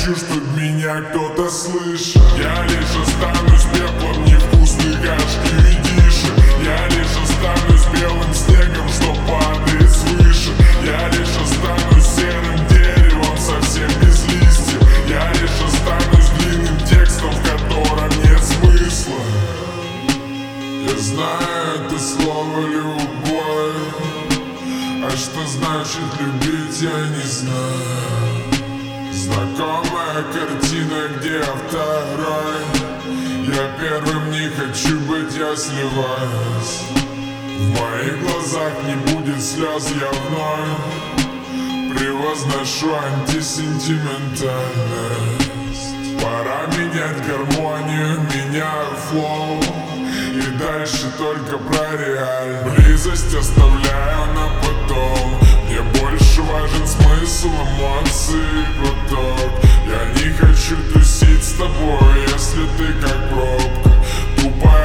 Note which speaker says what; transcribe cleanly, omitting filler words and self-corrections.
Speaker 1: хочу, чтоб меня кто-то слышал. Я лишь останусь пеплом невкусной кашки и диши. Я лишь останусь белым снегом, что падает свыше. Я лишь останусь серым деревом, совсем без листьев. Я лишь останусь длинным текстом, в котором нет смысла. Я знаю это слово «любовь», а что значит любить, я не знаю. Знакомая картина, где я второй. Я первым не хочу быть, я сливаюсь. В моих глазах не будет слез, я вновь превозношу антисентиментальность. Пора менять гармонию, меняю флоу, и дальше только про реальность. Близость оставляю на потом. Мне больше важен смысл, эмоций, поток. Я не хочу тусить с тобой, если ты как пробка, тупая.